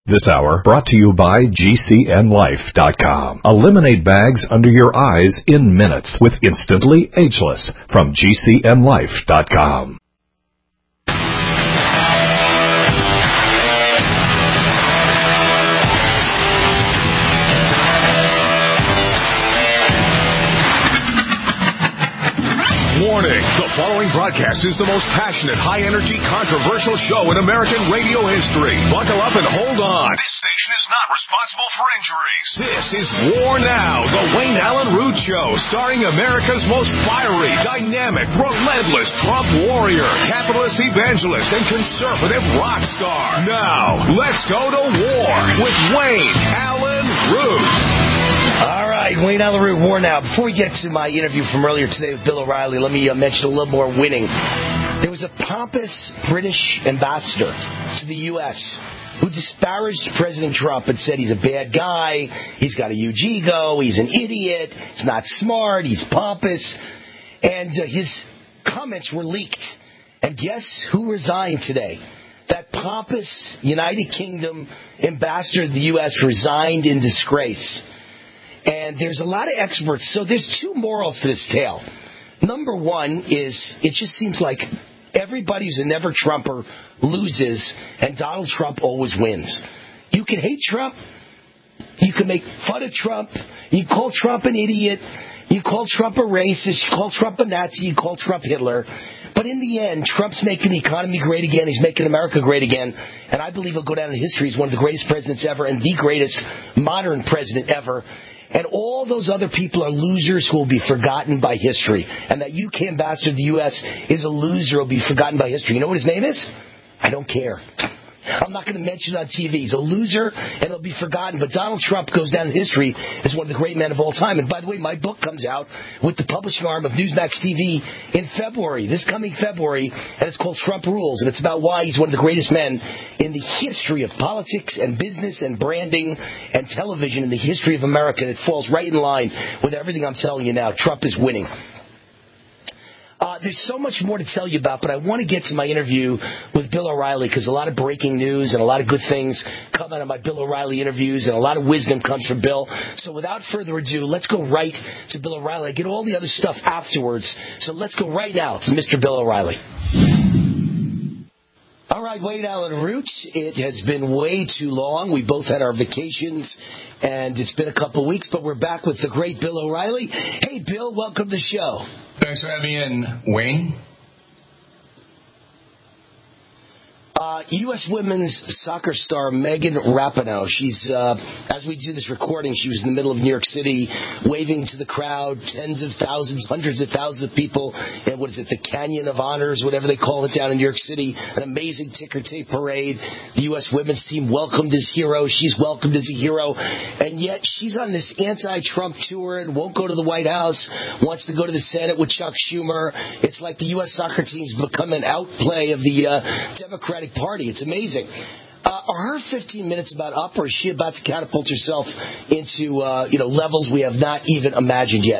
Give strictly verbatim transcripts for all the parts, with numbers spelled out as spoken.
This hour brought to you by G C N Life dot com. Eliminate bags under your eyes in minutes with Instantly Ageless from G C N Life dot com. Warning, the following broadcast is the most passionate, high-energy, controversial show in American radio history. Buckle up and hold on. This station is not responsible for injuries. This is War Now, the Wayne Allyn Root Show, starring America's most fiery, dynamic, relentless Trump warrior, capitalist evangelist, and conservative rock star. Now, let's go to war with Wayne Allyn Root. All right, Wayne Allyn Root, War Now. Before we get to my interview from earlier today with Bill O'Reilly, let me uh, mention a little more winning. There was a pompous British ambassador to the U S who disparaged President Trump and said he's a bad guy, he's got a huge ego, he's an idiot, he's not smart, he's pompous. And uh, his comments were leaked. And guess who resigned today? That pompous United Kingdom ambassador to the U S resigned in disgrace. And there's a lot of experts. So there's two morals to this tale. Number one is it just seems like everybody who's a never Trumper loses and Donald Trump always wins. You can hate Trump. You can make fun of Trump. You call Trump an idiot. You call Trump a racist. You call Trump a Nazi. You call Trump Hitler. But in the end, Trump's making the economy great again. He's making America great again. And I believe he'll go down in history as one of the greatest presidents ever and the greatest modern president ever. And all those other people are losers who will be forgotten by history. And that U K ambassador to the U S is a loser who will be forgotten by history. You know what his name is? I don't care. I'm not going to mention it on T V. He's a loser, and he'll be forgotten. But Donald Trump goes down in history as one of the great men of all time. And by the way, my book comes out with the publishing arm of Newsmax T V in February, this coming February, and it's called Trump Rules. And it's about why he's one of the greatest men in the history of politics and business and branding and television in the history of America. And it falls right in line with everything I'm telling you now. Trump is winning. Uh, there's so much more to tell you about, but I want to get to my interview with Bill O'Reilly because a lot of breaking news and a lot of good things come out of my Bill O'Reilly interviews, and a lot of wisdom comes from Bill. So without further ado, let's go right to Bill O'Reilly. I get all the other stuff afterwards, so let's go right now to Mister Bill O'Reilly. All right, Wayne Allyn Root, it has been way too long. We both had our vacations, and it's been a couple of weeks, but we're back with the great Bill O'Reilly. Hey, Bill, welcome to the show. Thanks for having me in, Wayne. Uh, U S women's soccer star Megan Rapinoe. She's, uh, as we do this recording, she was in the middle of New York City waving to the crowd, tens of thousands, hundreds of thousands of people. And what is it, the Canyon of Honors, whatever they call it down in New York City. An amazing ticker tape parade. The U S women's team welcomed as hero. She's welcomed as a hero. And yet she's on this anti-Trump tour and won't go to the White House, wants to go to the Senate with Chuck Schumer. It's like the U S soccer team's become an outplay of the uh, Democratic Party. It's amazing. Uh, are her fifteen minutes about up, or is she about to catapult herself into uh, you know levels we have not even imagined yet?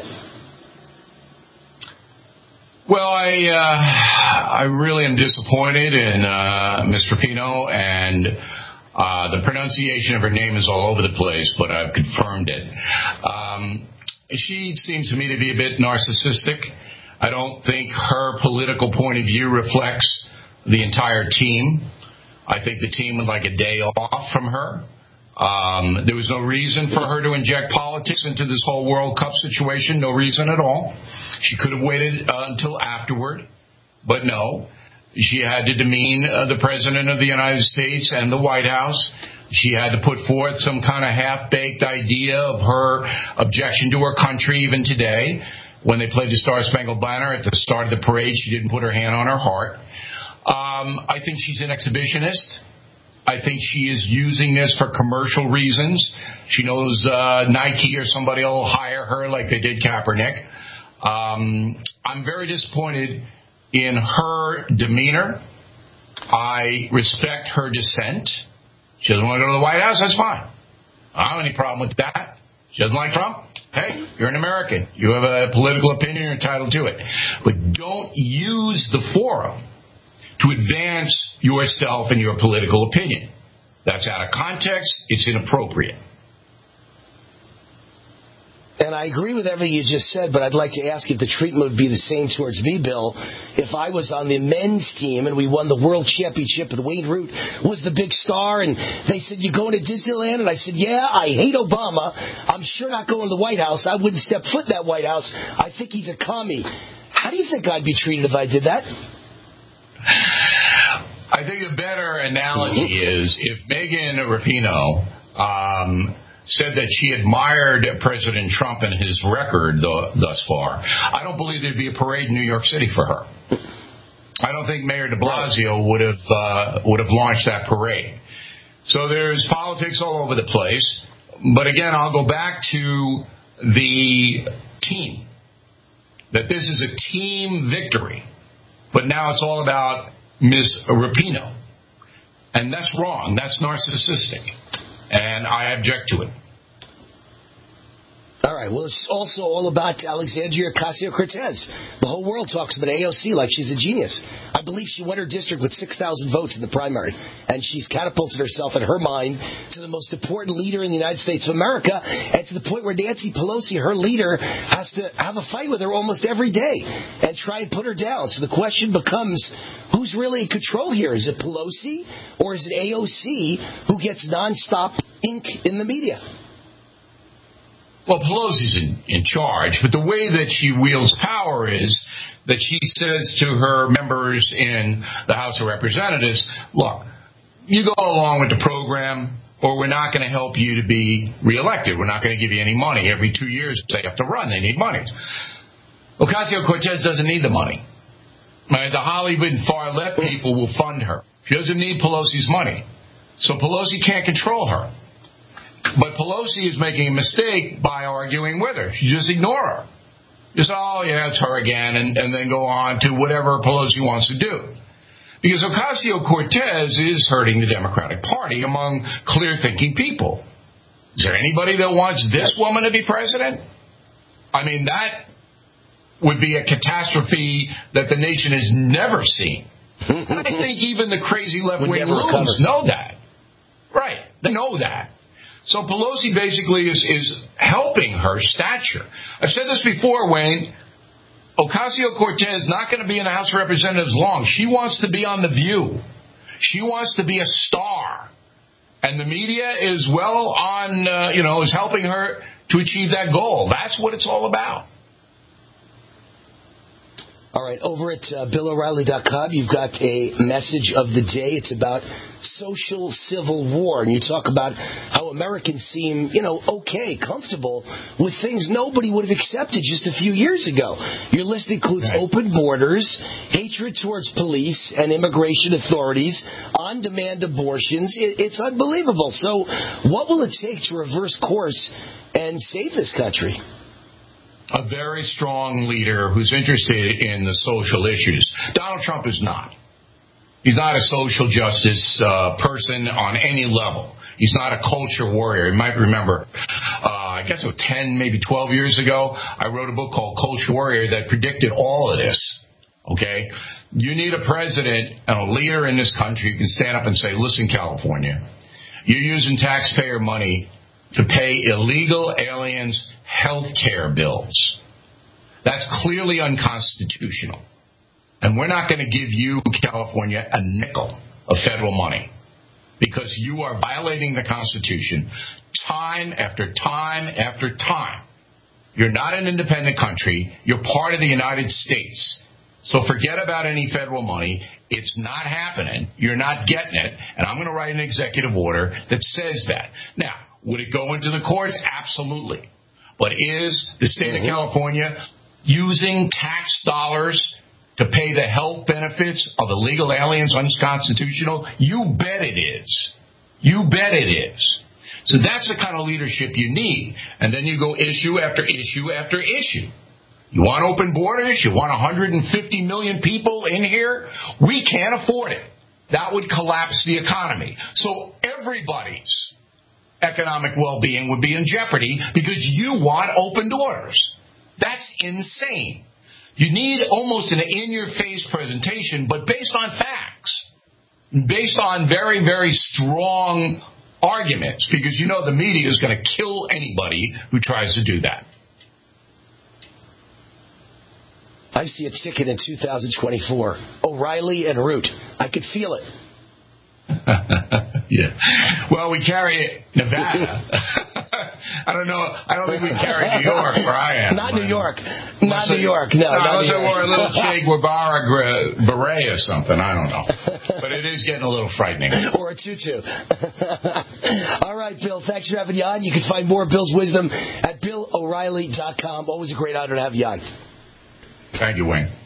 Well, I uh, I really am disappointed in uh, Miss Rapinoe, and uh, the pronunciation of her name is all over the place, but I've confirmed it. Um, she seems to me to be a bit narcissistic. I don't think her political point of view reflects the entire team. I think the team would like a day off from her. Um, there was no reason for her to inject politics into this whole World Cup situation. No reason at all. She could have waited uh, until afterward, but no. She had to demean uh, the President of the United States and the White House. She had to put forth some kind of half-baked idea of her objection to her country even today. When they played the Star-Spangled Banner at the start of the parade, she didn't put her hand on her heart. Um, I think she's an exhibitionist. I think she is using this for commercial reasons. She knows uh, Nike or somebody will hire her like they did Kaepernick. Um, I'm very disappointed in her demeanor. I respect her dissent. She doesn't want to go to the White House, that's fine. I don't have any problem with that. She doesn't like Trump? Hey, you're an American. You have a political opinion, you're entitled to it. But don't use the forum to advance yourself and your political opinion. That's out of context. It's inappropriate. And I agree with everything you just said, but I'd like to ask if the treatment would be the same towards me, Bill, if I was on the men's team and we won the world championship and Wayne Root was the big star and they said, you going to Disneyland? And I said, yeah, I hate Obama. I'm sure not going to the White House. I wouldn't step foot in that White House. I think he's a commie. How do you think I'd be treated if I did that? I think a better analogy is if Megan Rapinoe um, said that she admired President Trump and his record th- thus far, I don't believe there'd be a parade in New York City for her. I don't think Mayor de Blasio would have uh, would have launched that parade. So there's politics all over the place. But again, I'll go back to the team. That this is a team victory. But now it's all about Miz Rapinoe. And that's wrong. That's narcissistic. And I object to it. All right. Well, it's also all about Alexandria Ocasio-Cortez. The whole world talks about A O C like she's a genius. I believe she won her district with six thousand votes in the primary. And she's catapulted herself, in her mind, to the most important leader in the United States of America. And to the point where Nancy Pelosi, her leader, has to have a fight with her almost every day and try and put her down. So the question becomes, who's really in control here? Is it Pelosi or is it A O C who gets nonstop ink in the media? Well, Pelosi's in, in charge, but the way that she wields power is that she says to her members in the House of Representatives, look, you go along with the program or we're not going to help you to be reelected. We're not going to give you any money. Every two years they have to run. They need money. Ocasio-Cortez doesn't need the money. Right? The Hollywood and far-left people will fund her. She doesn't need Pelosi's money. So Pelosi can't control her. But Pelosi is making a mistake by arguing with her. You just ignore her. You say, oh, yeah, it's her again, and, and then go on to whatever Pelosi wants to do. Because Ocasio-Cortez is hurting the Democratic Party among clear-thinking people. Is there anybody that wants this woman to be president? I mean, that would be a catastrophe that the nation has never seen. And I think even the crazy left-wing loons know that. Right. They know that. So Pelosi basically is, is helping her stature. I've said this before, Wayne. Ocasio-Cortez is not going to be in the House of Representatives long. She wants to be on The View. She wants to be a star. And the media is well on, uh, you know, is helping her to achieve that goal. That's what it's all about. All right, over at uh, Bill O'Reilly dot com, you've got a message of the day. It's about social civil war. And you talk about how Americans seem, you know, okay, comfortable with things nobody would have accepted just a few years ago. Your list includes right. open borders, hatred towards police and immigration authorities, on-demand abortions. It, it's unbelievable. So what will it take to reverse course and save this country? A very strong leader who's interested in the social issues. Donald Trump is not. He's not a social justice uh, person on any level. He's not a culture warrior. You might remember, uh, I guess it was ten, maybe twelve years ago, I wrote a book called Culture Warrior that predicted all of this. Okay? You need a president and a leader in this country who can stand up and say, listen, California, you're using taxpayer money to pay illegal aliens health care bills. That's clearly unconstitutional. And we're not going to give you, California, a nickel of federal money because you are violating the Constitution time after time after time. You're not an independent country. You're part of the United States. So forget about any federal money. It's not happening. You're not getting it. And I'm going to write an executive order that says that. Now, would it go into the courts? Absolutely. But is the state of California using tax dollars to pay the health benefits of illegal aliens unconstitutional? You bet it is. You bet it is. So that's the kind of leadership you need. And then you go issue after issue after issue. You want open borders? You want one hundred fifty million people in here? We can't afford it. That would collapse the economy. So everybody's economic well-being would be in jeopardy because you want open doors. That's insane. You need almost an in-your-face presentation, but based on facts. based on very, very strong arguments, because you know the media is going to kill anybody who tries to do that. I see a ticket in two thousand twenty-four. O'Reilly and Root. I could feel it. Yeah. Well, we carry Nevada. I don't know. I don't think we carry New York where I am. Not New York. Not New York. No, no not unless New I York. wore a little Che Guevara beret or something. I don't know. But it is getting a little frightening. Or a tutu. All right, Bill. Thanks for having you on. You can find more Bill's wisdom at Bill O'Reilly dot com. Always a great honor to have you on. Thank you, Wayne.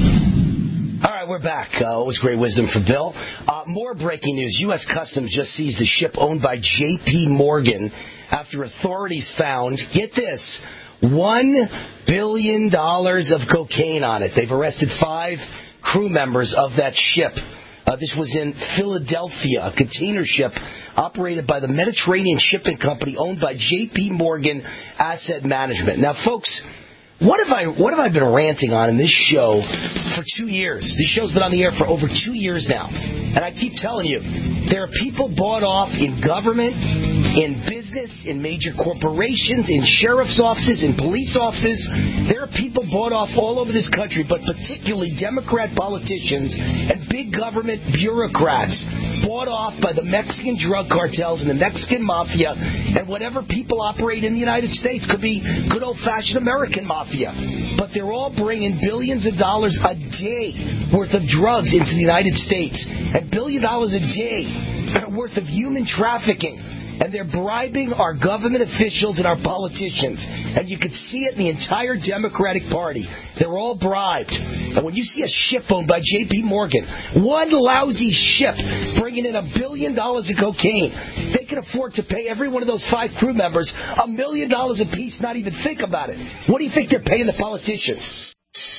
All right, we're back. Uh, always great wisdom from Bill. Uh, more breaking news. U S Customs just seized a ship owned by J P Morgan after authorities found, get this, one billion dollars of cocaine on it. They've arrested five crew members of that ship. Uh, this was in Philadelphia, a container ship operated by the Mediterranean Shipping Company owned by J P Morgan Asset Management. Now, folks, What have I what have I been ranting on in this show for two years? This show's been on the air for over two years now. And I keep telling you, there are people bought off in government, in business, in major corporations, in sheriff's offices, in police offices. There are people bought off all over this country, but particularly Democrat politicians and big government bureaucrats bought off by the Mexican drug cartels and the Mexican mafia and whatever people operate in the United States. Could be good old-fashioned American mafia. But they're all bringing billions of dollars a day worth of drugs into the United States. And billion dollars a day worth of human trafficking. And they're bribing our government officials and our politicians. And you can see it in the entire Democratic Party. They're all bribed. And when you see a ship owned by J P Morgan, one lousy ship bringing in a billion dollars of cocaine, they can afford to pay every one of those five crew members a million dollars apiece, not even think about it. What do you think they're paying the politicians?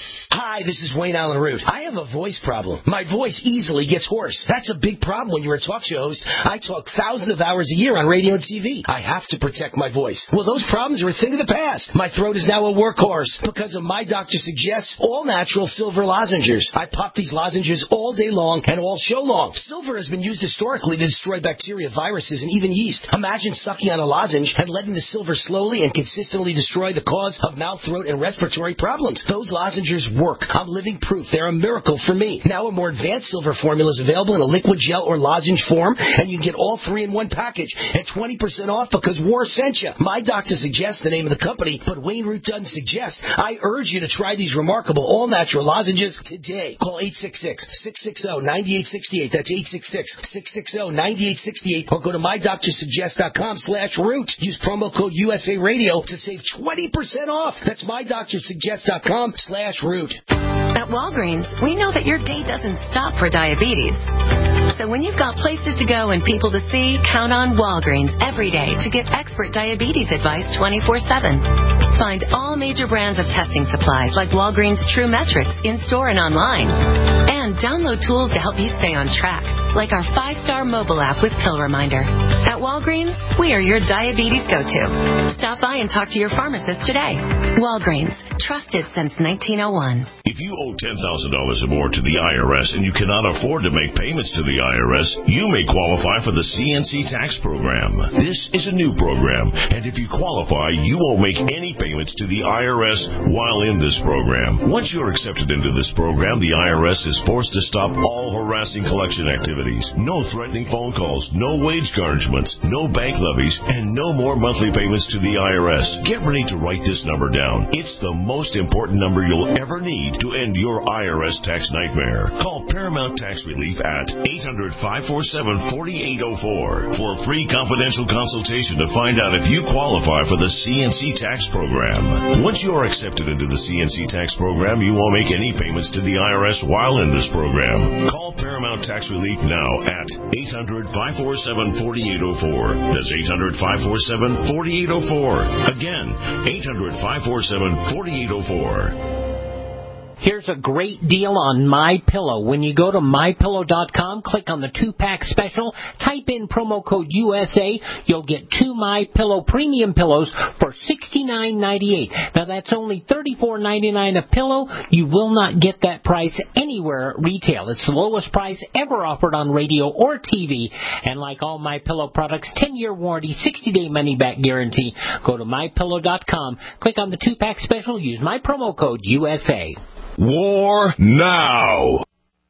Hi, this is Wayne Allen Root. I have a voice problem. My voice easily gets hoarse. That's a big problem when you're a talk show host. I talk thousands of hours a year on radio and T V. I have to protect my voice. Well, those problems are a thing of the past. My throat is now a workhorse because of My Doctor Suggests all-natural silver lozenges. I pop these lozenges all day long and all show long. Silver has been used historically to destroy bacteria, viruses, and even yeast. Imagine sucking on a lozenge and letting the silver slowly and consistently destroy the cause of mouth, throat, and respiratory problems. Those lozenges work. I'm living proof. They're a miracle for me. Now a more advanced silver formula is available in a liquid gel or lozenge form, and you can get all three in one package at twenty percent off because War sent you. My Doctor Suggests the name of the company, but Wayne Root doesn't suggest. I urge you to try these remarkable all-natural lozenges today. Call eight six six, six six zero, nine eight six eight. That's eight six six, six six zero, nine eight six eight. Or go to my doctor suggest dot com slash root. Use promo code U S A Radio to save twenty percent off. That's my doctor suggest dot com slash root. At Walgreens, we know that your day doesn't stop for diabetes. So when you've got places to go and people to see, count on Walgreens every day to get expert diabetes advice twenty-four seven. Find all major brands of testing supplies like Walgreens True Metrics in-store and online. And download tools to help you stay on track, like our five-star mobile app with Pill Reminder. At Walgreens, we are your diabetes go-to. Stop by and talk to your pharmacist today. Walgreens, trusted since nineteen oh one. If you owe ten thousand dollars or more to the I R S and you cannot afford to make payments to the I R S, you may qualify for the C N C tax program. This is a new program, and if you qualify, you won't make any payments to the I R S while in this program. Once you're accepted into this program, the I R S is forced to stop all harassing collection activities. No threatening phone calls, no wage garnishments, no bank levies, and no more monthly payments to the I R S. Get ready to write this number down. It's the most important number you'll ever need to end your I R S tax nightmare. Call Paramount Tax Relief at eight hundred, five four seven, four eight zero four for a free confidential consultation to find out if you qualify for the C N C tax program. Once you are accepted into the C N C tax program, you won't make any payments to the I R S while in this program. Call Paramount Tax Relief now at eight hundred, five four seven, four eight zero four. That's eight hundred, five four seven, four eight zero four. Again, eight hundred, five four seven, four eight zero four. Here's a great deal on MyPillow. When you go to my pillow dot com, click on the two-pack special, type in promo code U S A, you'll get two MyPillow premium pillows for sixty-nine ninety-eight. Now that's only thirty-four ninety-nine a pillow. You will not get that price anywhere at retail. It's the lowest price ever offered on radio or T V. And like all MyPillow products, ten-year warranty, sixty-day money-back guarantee. Go to my pillow dot com, click on the two-pack special, use my promo code U S A. War now.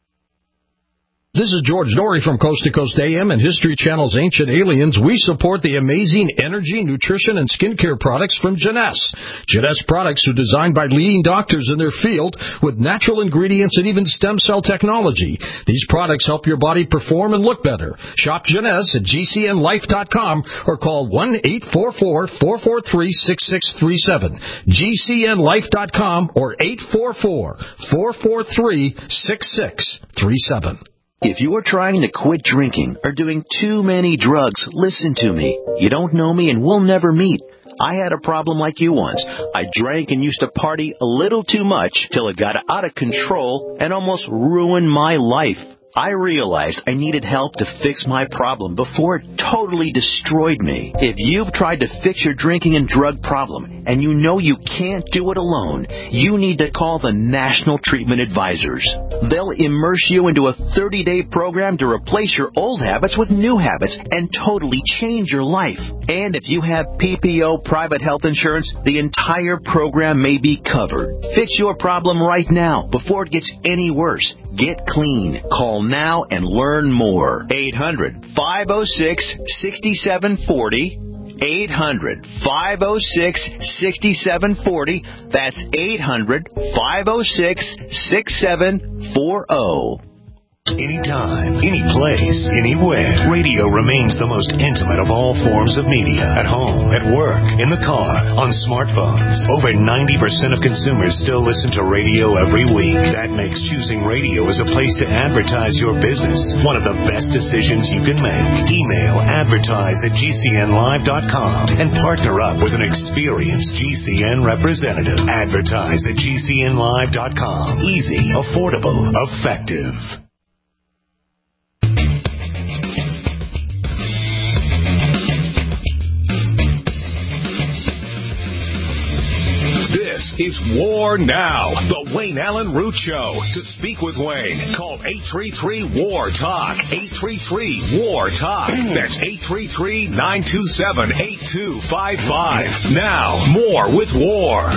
This is George Norrie from Coast to Coast A M and History Channel's Ancient Aliens. We support the amazing energy, nutrition, and skincare products from Jeunesse. Jeunesse products are designed by leading doctors in their field with natural ingredients and even stem cell technology. These products help your body perform and look better. Shop Jeunesse at G C N life dot com or call one eight four four, four four three, six six three seven. G C N life dot com or eight four four, four four three, six six three seven. If you are trying to quit drinking or doing too many drugs, listen to me. You don't know me and we'll never meet. I had a problem like you once. I drank and used to party a little too much till it got out of control and almost ruined my life. I realized I needed help to fix my problem before it totally destroyed me. If you've tried to fix your drinking and drug problem and you know you can't do it alone, you need to call the National Treatment Advisors. They'll immerse you into a thirty-day program to replace your old habits with new habits and totally change your life. And if you have P P O private health insurance, the entire program may be covered. Fix your problem right now before it gets any worse. Get clean. Call now and learn more. eight hundred, five oh six, six seven four oh. eight hundred, five oh six, six seven four oh. That's eight hundred, five oh six, six seven four oh. Anytime, any place, anywhere. Radio remains the most intimate of all forms of media. At home, at work, in the car, on smartphones. Over ninety percent of consumers still listen to radio every week. That makes choosing radio as a place to advertise your business one of the best decisions you can make. Email advertise at G C N live dot com and partner up with an experienced G C N representative. Advertise at G C N live dot com. Easy, affordable, effective. This is War Now, the Wayne Allen Root Show. To speak with Wayne, call eight three three, W A R, TALK, eight three three, W A R, TALK. That's eight three three, nine two seven, eight two five five. Now, more with War.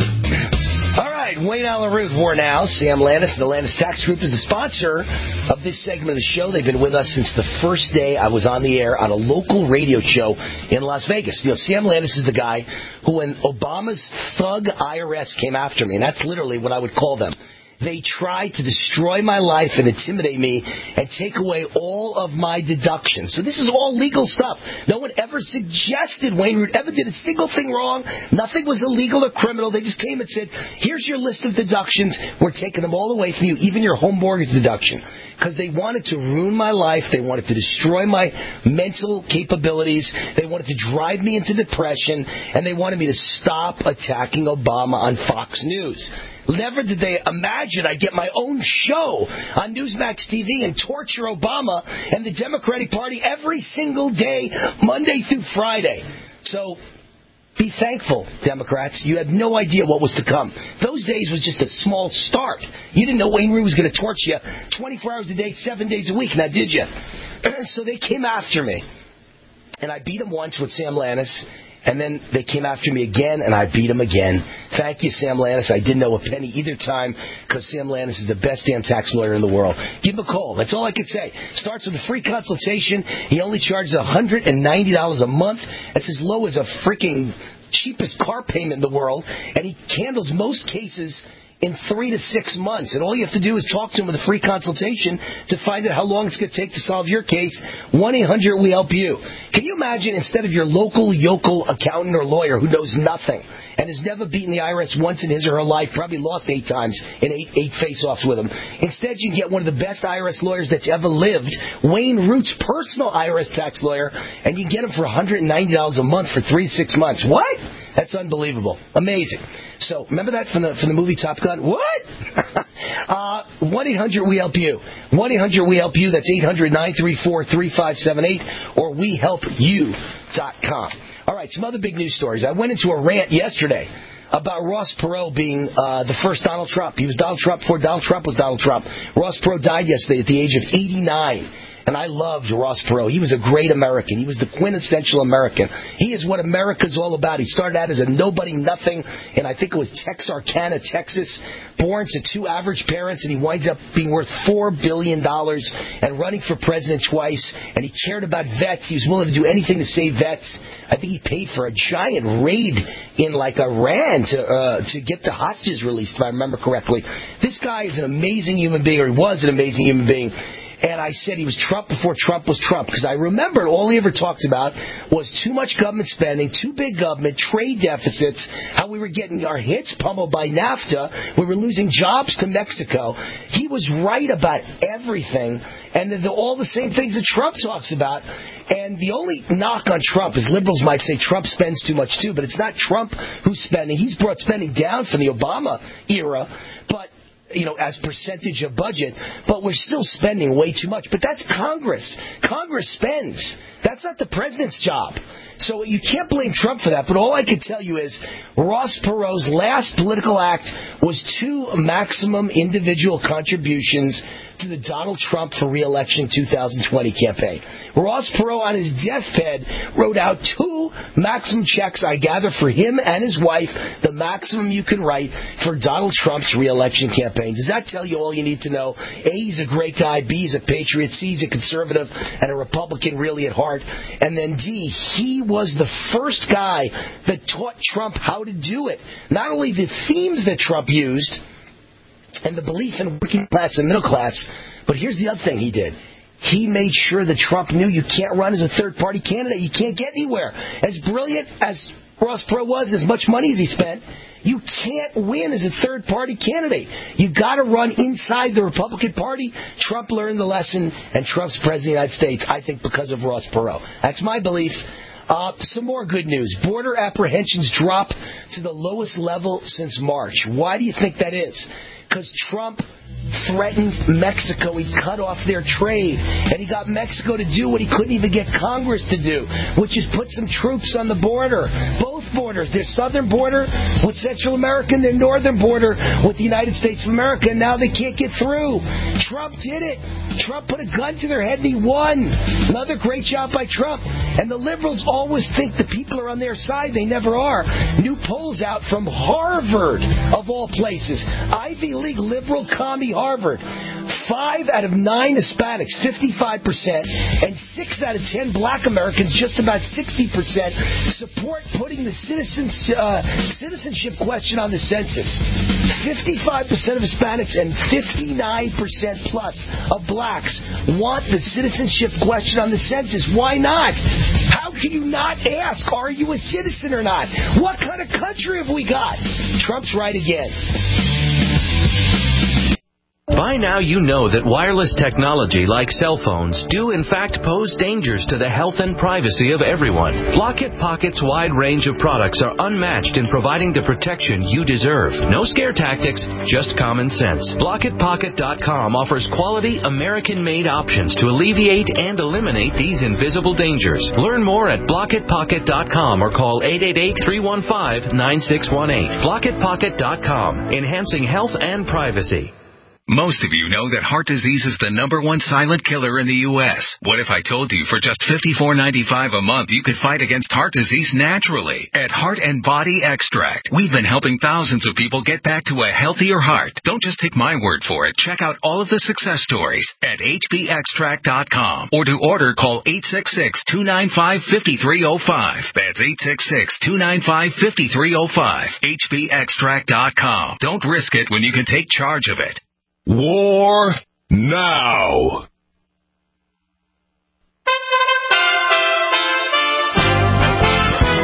All right, Wayne Allen Root, War Now. Sam Landis, the Landis Tax Group, is the sponsor of this segment of the show. They've been with us since the first day I was on the air on a local radio show in Las Vegas. You know, Sam Landis is the guy who, when Obama's thug I R S came after me, and that's literally what I would call them, they tried to destroy my life and intimidate me and take away all of my deductions. So this is all legal stuff. No one ever suggested Wayne Root ever did a single thing wrong. Nothing was illegal or criminal. They just came and said, here's your list of deductions. We're taking them all away from you, even your home mortgage deduction. Because they wanted to ruin my life. They wanted to destroy my mental capabilities. They wanted to drive me into depression. And they wanted me to stop attacking Obama on Fox News. Never did they imagine I'd get my own show on Newsmax T V and torture Obama and the Democratic Party every single day, Monday through Friday. So be thankful, Democrats. You had no idea what was to come. Those days was just a small start. You didn't know Wayne Root was going to torture you twenty-four hours a day, seven days a week, now did you? So they came after me. And I beat them once with Sam Landis. And then they came after me again, and I beat them again. Thank you, Sam Landis. I didn't owe a penny either time because Sam Landis is the best damn tax lawyer in the world. Give him a call. That's all I can say. Starts with a free consultation. He only charges one hundred ninety dollars a month. That's as low as a freaking cheapest car payment in the world. And he handles most cases in three to six months. And all you have to do is talk to him with a free consultation to find out how long it's going to take to solve your case. one eight hundred we help you. Can you imagine, instead of your local yokel accountant or lawyer who knows nothing and has never beaten the I R S once in his or her life, probably lost eight times in eight, eight face-offs with him. Instead, you can get one of the best I R S lawyers that's ever lived, Wayne Root's personal I R S tax lawyer, and you can get him for one hundred ninety dollars a month for three to six months. What? That's unbelievable. Amazing. So, remember that from the from the movie Top Gun? What? uh, one eight hundred we help you. one eight hundred we help you. That's eight hundred nine three four three five seven eight or we help you dot com. All right, some other big news stories. I went into a rant yesterday about Ross Perot being uh, the first Donald Trump. He was Donald Trump before Donald Trump was Donald Trump. Ross Perot died yesterday at the age of eighty-nine. And I loved Ross Perot. He was a great American. He was the quintessential American. He is what America's all about. He started out as a nobody, nothing, and I think it was Texarkana, Texas, born to two average parents, and he winds up being worth four billion dollars and running for president twice, and he cared about vets. He was willing to do anything to save vets. I think he paid for a giant raid in, like, Iran to uh, to get the hostages released, if I remember correctly. This guy is an amazing human being, or he was an amazing human being. And I said he was Trump before Trump was Trump, because I remembered all he ever talked about was too much government spending, too big government, trade deficits, how we were getting our hits pummeled by NAFTA, we were losing jobs to Mexico. He was right about everything, and the, all the same things that Trump talks about. And the only knock on Trump is liberals might say Trump spends too much too, but it's not Trump who's spending. He's brought spending down from the Obama era, but you know, as percentage of budget, but we're still spending way too much. But that's Congress. Congress spends. That's not the president's job. So you can't blame Trump for that. But all I can tell you is Ross Perot's last political act was two maximum individual contributions to the Donald Trump for re-election twenty twenty campaign. Ross Perot on his deathbed wrote out two maximum checks, I gather, for him and his wife, the maximum you can write for Donald Trump's re-election campaign. Does that tell you all you need to know? A, he's a great guy. B, he's a patriot. C, he's a conservative and a Republican really at heart. And then D, he was the first guy that taught Trump how to do it. Not only the themes that Trump used and the belief in working class and middle class, but here's the other thing he did. He made sure that Trump knew you can't run as a third-party candidate. You can't get anywhere. As brilliant as Ross Perot was, as much money as he spent, you can't win as a third-party candidate. You got to run inside the Republican Party. Trump learned the lesson, and Trump's president of the United States, I think, because of Ross Perot. That's my belief. Uh, some more good news. Border apprehensions drop to the lowest level since March. Why do you think that is? Because Trump threatened Mexico. He cut off their trade. And he got Mexico to do what he couldn't even get Congress to do, which is put some troops on the border. Both borders. Their southern border with Central America and their northern border with the United States of America. And now they can't get through. Trump did it. Trump put a gun to their head and he won. Another great job by Trump. And the liberals always think the people are on their side. They never are. New polls out from Harvard, of all places. Ivy League liberal commie Harvard. Five out of nine Hispanics, fifty-five percent, and six out of ten black Americans, just about sixty percent, support putting the citizens, uh, citizenship question on the census. fifty-five percent of Hispanics and fifty-nine percent plus of blacks want the citizenship question on the census. Why not? How can you not ask, are you a citizen or not? What kind of country have we got? Trump's right again. By now you know that wireless technology like cell phones do in fact pose dangers to the health and privacy of everyone. Blockit Pocket's wide range of products are unmatched in providing the protection you deserve. No scare tactics, just common sense. Blockit Pocket dot com offers quality American-made options to alleviate and eliminate these invisible dangers. Learn more at Blockit Pocket dot com or call eight eight eight, three one five, nine six one eight. Blockit Pocket dot com, enhancing health and privacy. Most of you know that heart disease is the number one silent killer in the U S What if I told you for just fifty-four ninety-five a month you could fight against heart disease naturally? At Heart and Body Extract, we've been helping thousands of people get back to a healthier heart. Don't just take my word for it. Check out all of the success stories at H B extract dot com. Or to order, call eight six six, two nine five, five three zero five. That's eight six six, two nine five, five three zero five. H B extract dot com. Don't risk it when you can take charge of it. War now. U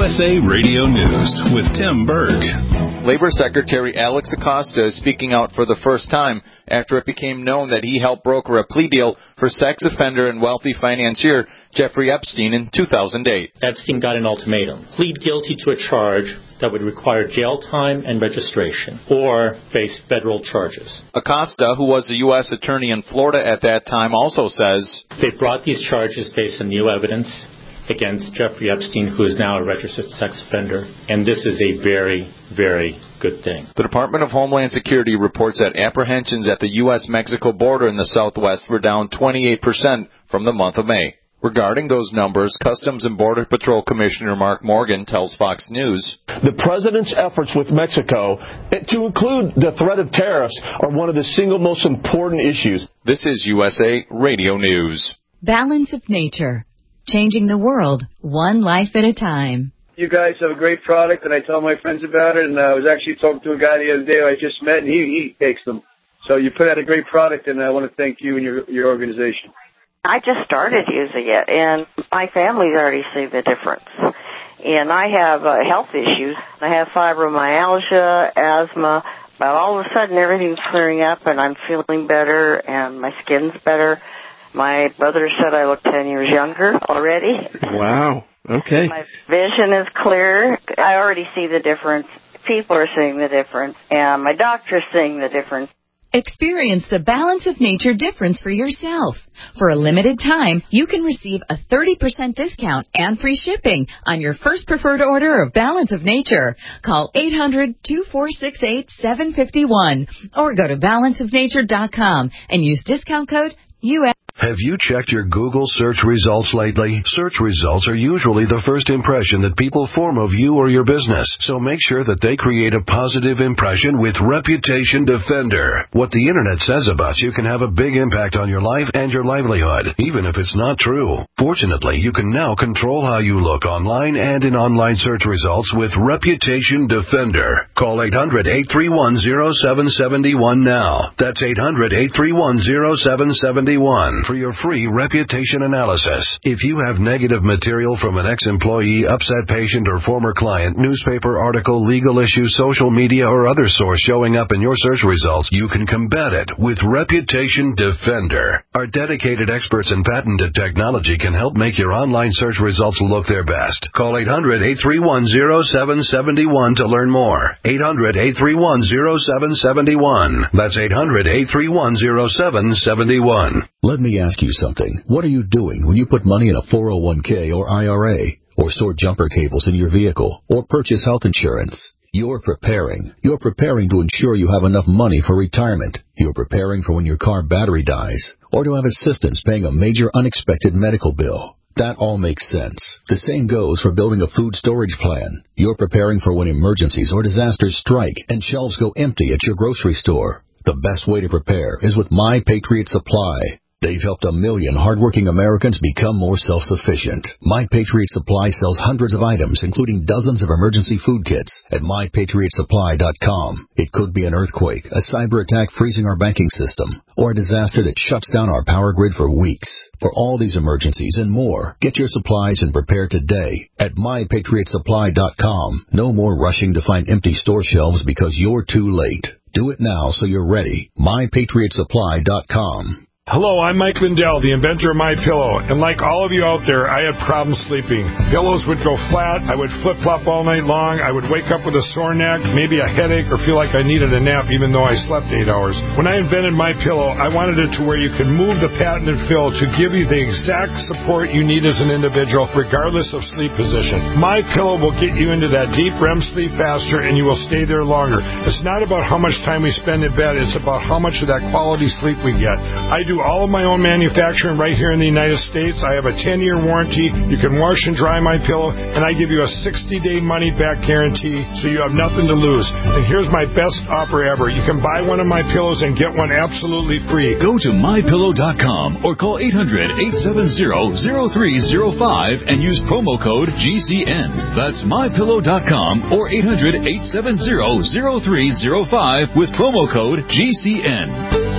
S A Radio News with Tim Berg. Labor Secretary Alex Acosta is speaking out for the first time after it became known that he helped broker a plea deal for sex offender and wealthy financier Jeffrey Epstein in two thousand eight. Epstein got an ultimatum. Plead guilty to a charge that would require jail time and registration or face federal charges. Acosta, who was the U S attorney in Florida at that time, also says, They brought these charges based on new evidence against Jeffrey Epstein, who is now a registered sex offender, and this is a very, very good thing. The Department of Homeland Security reports that apprehensions at the U S Mexico border in the southwest were down twenty-eight percent from the month of May. Regarding those numbers, Customs and Border Patrol Commissioner Mark Morgan tells Fox News, The President's efforts with Mexico, to include the threat of tariffs, are one of the single most important issues. This is U S A Radio News. Balance of Nature. Changing the world, one life at a time. You guys have a great product, and I tell my friends about it, and I was actually talking to a guy the other day who I just met, and he, he takes them. So you put out a great product, and I want to thank you and your, your organization. I just started using it, and my family's already seen the difference. And I have uh, health issues. I have fibromyalgia, asthma, but all of a sudden everything's clearing up, and I'm feeling better, and my skin's better. My brother said I look ten years younger already. Wow. Okay. My vision is clear. I already see the difference. People are seeing the difference, and my doctor's seeing the difference. Experience the Balance of Nature difference for yourself. For a limited time, you can receive a thirty percent discount and free shipping on your first preferred order of Balance of Nature. Call eight hundred, two four six eight, seven five one or go to balance of nature dot com and use discount code U S. Have you checked your Google search results lately? Search results are usually the first impression that people form of you or your business, so make sure that they create a positive impression with Reputation Defender. What the Internet says about you can have a big impact on your life and your livelihood, even if it's not true. Fortunately, you can now control how you look online and in online search results with Reputation Defender. Call eight hundred, eight three one, zero seven seven one now. That's eight hundred, eight three one, zero seven seven one. For your free reputation analysis. If you have negative material from an ex-employee, upset patient, or former client, newspaper article, legal issue, social media, or other source showing up in your search results, you can combat it with Reputation Defender. Our dedicated experts in patented technology can help make your online search results look their best. Call eight hundred, eight three one, zero seven seven one to learn more. eight hundred, eight three one, zero seven seven one. That's eight hundred, eight three one, zero seven seven one. Let me ask you something. What are you doing when you put money in a four oh one k or I R A, or store jumper cables in your vehicle, or purchase health insurance? You're preparing. You're preparing to ensure you have enough money for retirement. You're preparing for when your car battery dies, or to have assistance paying a major unexpected medical bill. That all makes sense. The same goes for building a food storage plan. You're preparing for when emergencies or disasters strike and shelves go empty at your grocery store. The best way to prepare is with My Patriot Supply. They've helped a million hardworking Americans become more self-sufficient. My Patriot Supply sells hundreds of items, including dozens of emergency food kits, at my patriot supply dot com. It could be an earthquake, a cyber attack freezing our banking system, or a disaster that shuts down our power grid for weeks. For all these emergencies and more, get your supplies and prepare today at my patriot supply dot com. No more rushing to find empty store shelves because you're too late. Do it now so you're ready. my patriot supply dot com. Hello, I'm Mike Lindell, the inventor of MyPillow, and like all of you out there, I had problems sleeping. Pillows would go flat, I would flip-flop all night long, I would wake up with a sore neck, maybe a headache, or feel like I needed a nap even though I slept eight hours. When I invented MyPillow, I wanted it to where you could move the patented fill to give you the exact support you need as an individual, regardless of sleep position. MyPillow will get you into that deep R E M sleep faster, and you will stay there longer. It's not about how much time we spend in bed, it's about how much of that quality sleep we get. I do all of my own manufacturing right here in the United States. I have a ten-year warranty. You can wash and dry my pillow, and I give you a sixty-day money-back guarantee, so you have nothing to lose. And here's my best offer ever. You can buy one of my pillows and get one absolutely free. Go to my pillow dot com or call eight hundred, eight seven zero, zero three zero five and use promo code G C N. That's my pillow dot com or eight hundred, eight seven zero, zero three zero five with promo code G C N.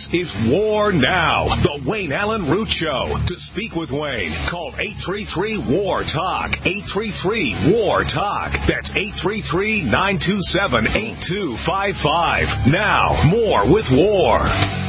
is War Now, the Wayne Allen Root Show. To speak with Wayne, call eight three three, W A R, TALK, eight three three, W A R, TALK. That's eight three three, nine two seven, eight two five five. Now, more with War.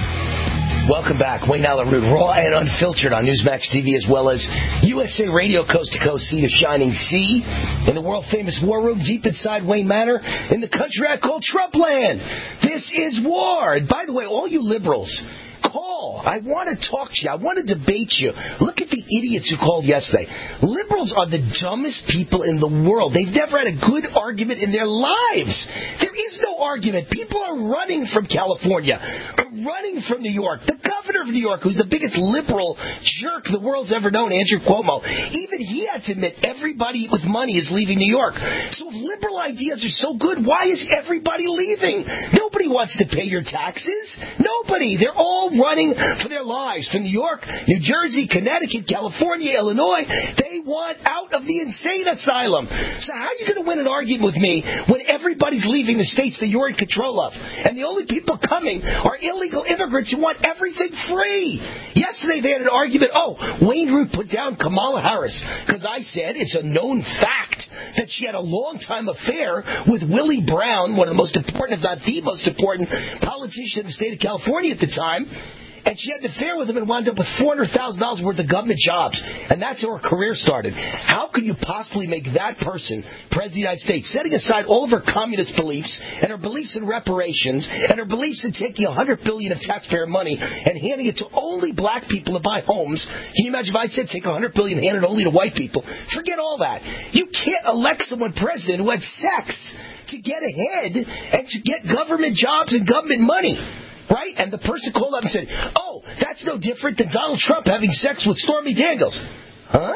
Welcome back. Wayne Allen Root, raw and unfiltered on Newsmax T V, as well as U S A Radio, coast to coast, sea to shining sea, in the world-famous War Room, deep inside Wayne Manor, in the country I call Trump land. This is war. And by the way, all you liberals, call. I want to talk to you. I want to debate you. Look at the idiots who called yesterday. Liberals are the dumbest people in the world. They've never had a good argument in their lives. There is no argument. People are running from California, running from New York. The governor of New York, who's the biggest liberal jerk the world's ever known, Andrew Cuomo, even he had to admit everybody with money is leaving New York. So if liberal ideas are so good, why is everybody leaving? Nobody wants to pay your taxes. Nobody. They're all running for their lives from New York, New Jersey, Connecticut, California, Illinois. They want out of the insane asylum. So how are you going to win an argument with me when everybody's leaving the states that you're in control of? And the only people coming are illegal immigrants who want everything free. Yesterday they had an argument, oh, Wayne Root put down Kamala Harris because I said it's a known fact that she had a long-time affair with Willie Brown, one of the most important, if not the most important politician in the state of California at the time. And she had an affair with him and wound up with four hundred thousand dollars worth of government jobs. And that's how her career started. How could you possibly make that person president of the United States, setting aside all of her communist beliefs and her beliefs in reparations and her beliefs in taking one hundred billion dollars of taxpayer money and handing it to only black people to buy homes? Can you imagine if I said take one hundred billion dollars and hand it only to white people? Forget all that. You can't elect someone president who had sex to get ahead and to get government jobs and government money. Right? And the person called up and said, oh, that's no different than Donald Trump having sex with Stormy Daniels. Huh?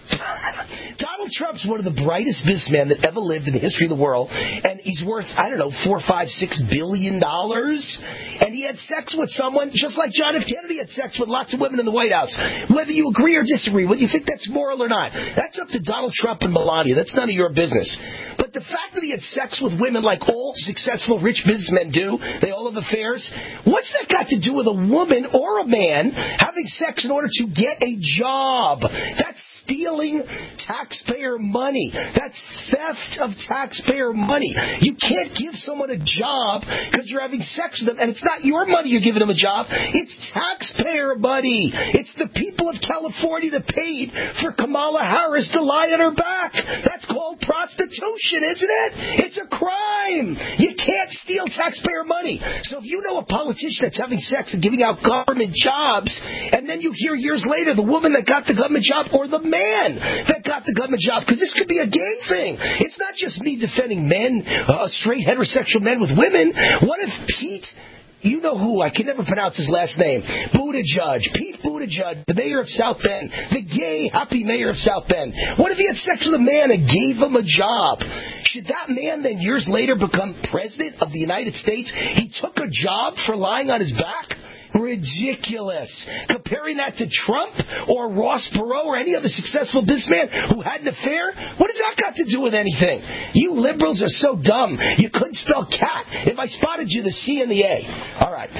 Donald Trump's one of the brightest businessmen that ever lived in the history of the world, and he's worth, I don't know, four, five, six billion dollars. And he had sex with someone just like John F. Kennedy had sex with lots of women in the White House. Whether you agree or disagree, whether you think that's moral or not, that's up to Donald Trump and Melania. That's none of your business. But the fact that he had sex with women like all successful rich businessmen do, they all have affairs, what's that got to do with a woman or a man having sex in order to get a job? That's stealing taxpayer money. That's theft of taxpayer money. You can't give someone a job because you're having sex with them, and it's not your money you're giving them a job. It's taxpayer money. It's the people of California that paid for Kamala Harris to lie on her back. That's called prostitution, isn't it? It's a crime. You can't steal taxpayer money. So if you know a politician that's having sex and giving out government jobs, and then you hear years later the woman that got the government job or the man that got the government job, because this could be a gay thing. It's not just me defending men, uh, straight heterosexual men with women. What if Pete, you know who, I can never pronounce his last name, Buttigieg, Pete Buttigieg, the mayor of South Bend, the gay, happy mayor of South Bend. What if he had sex with a man and gave him a job? Should that man then years later become president of the United States? He took a job for lying on his back? Ridiculous. Comparing that to Trump or Ross Perot or any other successful businessman who had an affair, what has that got to do with anything? You liberals are so dumb. You couldn't spell cat. If I spotted you, the C and the A. All right.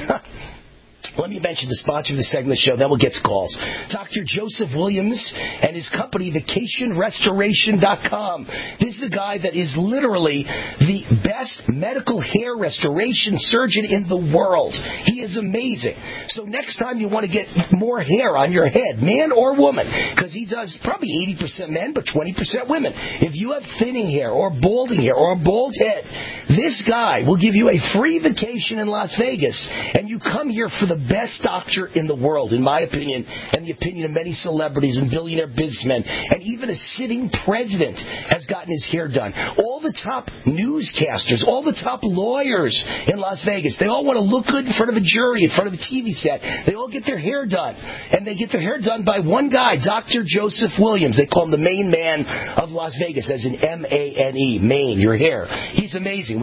Let me mention the sponsor of the segment of the show, then we'll get to calls. Doctor Joseph Williams and his company, vacation restoration dot com. This is a guy that is literally the best medical hair restoration surgeon in the world. He is amazing. So next time you want to get more hair on your head, man or woman, because he does probably eighty percent men, but twenty percent women. If you have thinning hair or balding hair or a bald head, this guy will give you a free vacation in Las Vegas, and you come here for the best doctor in the world, in my opinion, and the opinion of many celebrities and billionaire businessmen, and even a sitting president has gotten his hair done. All the top newscasters, all the top lawyers in Las Vegas, they all want to look good in front of a jury, in front of a T V set. They all get their hair done, and they get their hair done by one guy, Doctor Joseph Williams. They call him the main man of Las Vegas, as in M A N E, Maine, your hair. He's amazing.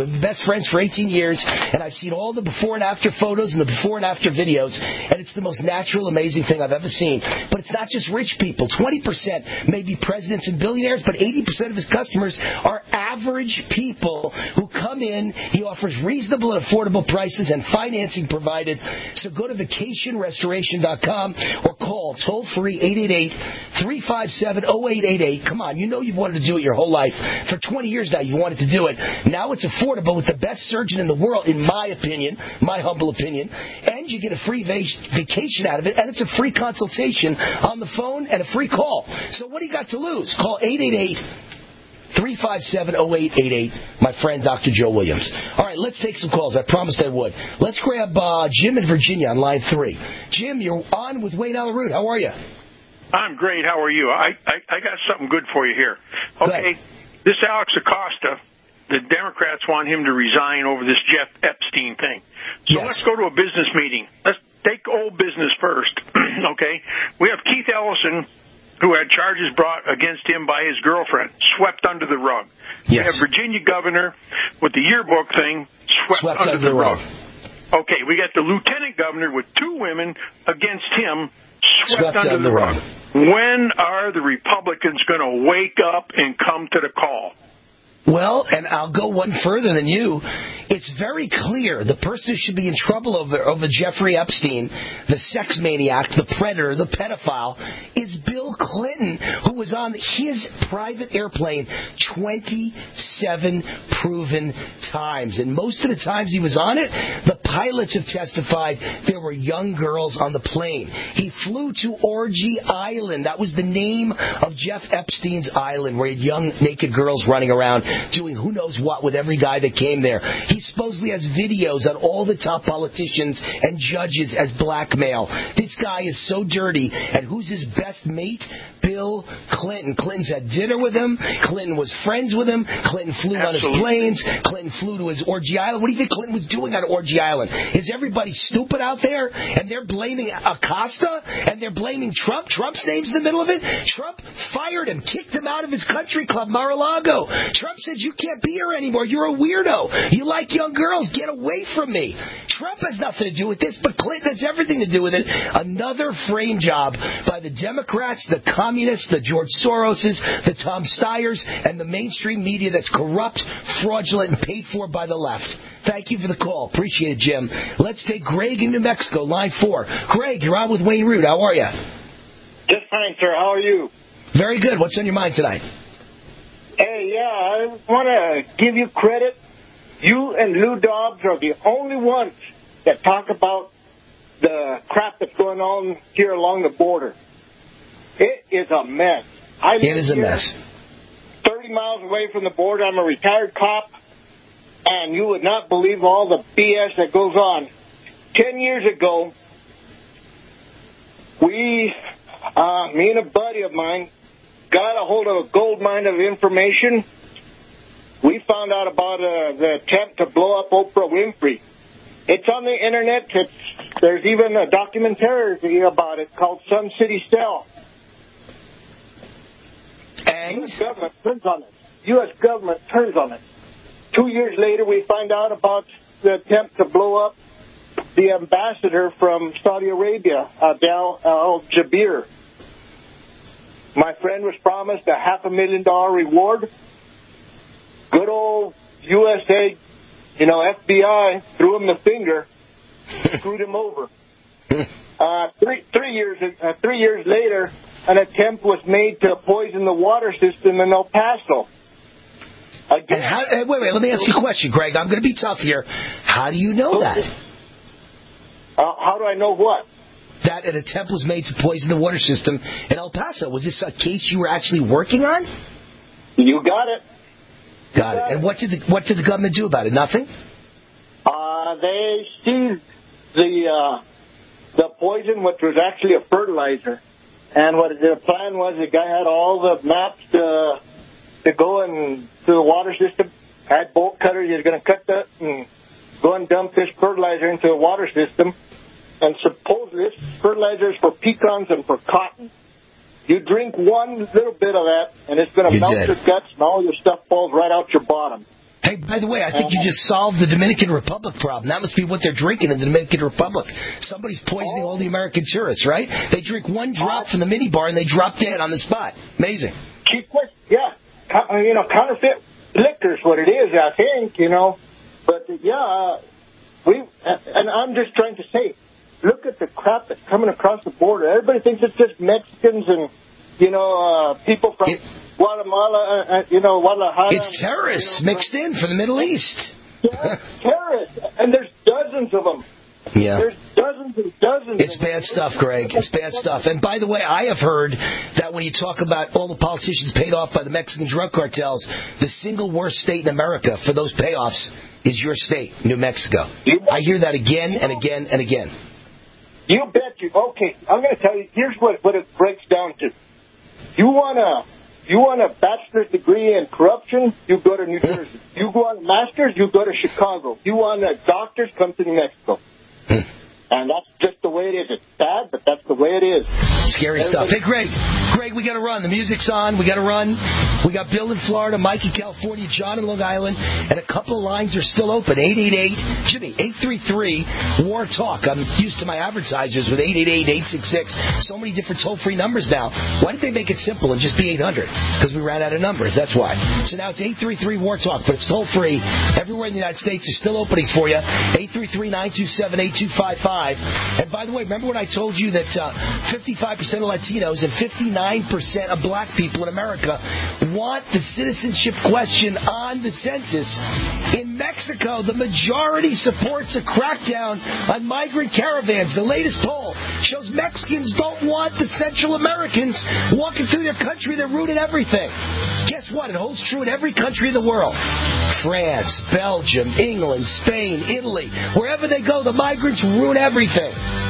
We've been best friends for eighteen years, and I've seen all the before and after photos and the before and after videos, and it's the most natural, amazing thing I've ever seen. But it's not just rich people. twenty percent may be presidents and billionaires, but eighty percent of his customers are average people who come in. He offers reasonable and affordable prices and financing provided. So go to vacation restoration dot com or call toll-free eight eight eight, three five seven, zero eight eight eight. Come on, you know you've wanted to do it your whole life. For twenty years now, you've wanted to do it. Now it's affordable with the best surgeon in the world, in my opinion, my humble opinion, and you get a free va- vacation out of it, and it's a free consultation on the phone and a free call. So what do you got to lose? Call eight eight eight, three five seven, zero eight eight eight, my friend Doctor Joe Williams. All right, let's take some calls. I promised I would. Let's grab uh, Jim in Virginia on line three. Jim, you're on with Wayne Allyn Root. How are you? I'm great. How are you? I, I, I got something good for you here. Okay, this Alex Acosta, the Democrats want him to resign over this Jeff Epstein thing. So yes. Let's go to a business meeting. Let's take old business first. Okay, we have Keith Ellison, who had charges brought against him by his girlfriend, swept under the rug. Yes. We have Virginia governor with the yearbook thing, swept, swept under, under the, the rug. rug. Okay, we got the lieutenant governor with two women against him, swept, swept under, under the rug. rug. When are the Republicans going to wake up and come to the call? Well, and I'll go one further than you. It's very clear the person who should be in trouble over, over Jeffrey Epstein, the sex maniac, the predator, the pedophile, is Bill Clinton, who was on his private airplane twenty-seven proven times. And most of the times he was on it, the pilots have testified there were young girls on the plane. He flew to Orgy Island. That was the name of Jeff Epstein's island, where he had young naked girls running around doing who knows what with every guy that came there. He supposedly has videos on all the top politicians and judges as blackmail. This guy is so dirty. And who's his best mate? Bill Clinton. Clinton's had dinner with him. Clinton was friends with him. Clinton flew Absolutely. on his planes. Clinton flew to his Orgy Island. What do you think Clinton was doing on Orgy Island? Is everybody stupid out there? And they're blaming Acosta? And they're blaming Trump? Trump's name's in the middle of it? Trump fired him, kicked him out of his country club, Mar-a-Lago. Trump said, you can't be here anymore. You're a weirdo. You like young girls. Get away from me. Trump has nothing to do with this, but Clinton has everything to do with it. Another frame job by the Democrats, the communists, the George Soroses, the Tom Steyers, and the mainstream media that's corrupt, fraudulent, and paid for by the left. Thank you for the call. Appreciate it, Jim. Let's take Greg in New Mexico, line four. Greg, you're on with Wayne Root. How are you? Just fine, sir. How are you? Very good. What's on your mind tonight? Hey, yeah, I want to give you credit. You and Lou Dobbs are the only ones that talk about the crap that's going on here along the border. It is a mess. I it is a mess. thirty miles away from the border. I'm a retired cop, and you would not believe all the B S that goes on. Ten years ago, we, uh, me and a buddy of mine, got a hold of a gold mine of information. We found out about uh, the attempt to blow up Oprah Winfrey. It's on the internet. It's, there's even a documentary about it called Sun City Cell. And? U S government turns on it. U S government turns on it. Two years later, we find out about the attempt to blow up the ambassador from Saudi Arabia, Adel Al-Jabir. My friend was promised a half a million dollar reward. Good old U S A, you know, F B I threw him the finger, screwed him over. Uh, three, three years, uh, three years later, an attempt was made to poison the water system in El Paso. Again, and how, uh, wait, wait, let me ask you a question, Greg. I'm going to be tough here. How do you know that? Uh, how do I know what? That an attempt was made to poison the water system in El Paso. Was this a case you were actually working on? You got it. Got it. And what did the what did the government do about it? Nothing? Uh, they seized the uh, the poison, which was actually a fertilizer. And what the plan was, the guy had all the maps to to go and to the water system. Had bolt cutters. He was going to cut that and go and dump this fertilizer into the water system. And supposedly, this fertilizer is for pecans and for cotton. You drink one little bit of that, and it's going to melt dead. your guts, and all your stuff falls right out your bottom. Hey, by the way, I think you just solved the Dominican Republic problem. That must be what they're drinking in the Dominican Republic. Somebody's poisoning all the American tourists, right? They drink one drop from the minibar and they drop dead on the spot. Amazing. Cheap, yeah. You know, counterfeit liquor is what it is, I think, you know. But, yeah, we, and I'm just trying to say, look at the crap that's coming across the border. Everybody thinks it's just Mexicans and, you know, uh, people from... It, Guatemala, uh, you know, Guadalajara. It's terrorists you know, mixed in from the Middle East. Yeah, terrorists. And there's dozens of them. Yeah. There's dozens and dozens It's of them. bad stuff, Greg. It's bad stuff. And by the way, I have heard that when you talk about all the politicians paid off by the Mexican drug cartels, the single worst state in America for those payoffs is your state, New Mexico. I hear that again and again and again. You bet you. Okay, I'm going to tell you, here's what, what it breaks down to. You want to... You want a bachelor's degree in corruption, you go to New Jersey. You want a master's, you go to Chicago. You want a doctor's, come to New Mexico. And that's just the way it is. It's bad, but that's the way it is. Scary stuff. Hey, Greg. Greg, we got to run. The music's on. We got to run. We got Bill in Florida, Mike in California, John in Long Island, and a couple of lines are still open. eight eight eight, Jimmy, eight three three, WAR TALK. I'm used to my advertisers with eight eight eight, eight six six. So many different toll-free numbers now. Why didn't they make it simple and just be eight hundred? Because we ran out of numbers. That's why. So now it's eight three three, WAR TALK, but it's toll-free. Everywhere in the United States, there's still openings for you. eight three three, nine two seven, eight two five five. And by the way, remember when I told you that uh, fifty-five percent of Latinos and fifty-nine percent of black people in America want the citizenship question on the census? In Mexico, the majority supports a crackdown on migrant caravans. The latest poll shows Mexicans don't want the Central Americans walking through their country that ruined everything. Guess what? It holds true in every country in the world. France, Belgium, England, Spain, Italy. Wherever they go, the migrants ruin everything.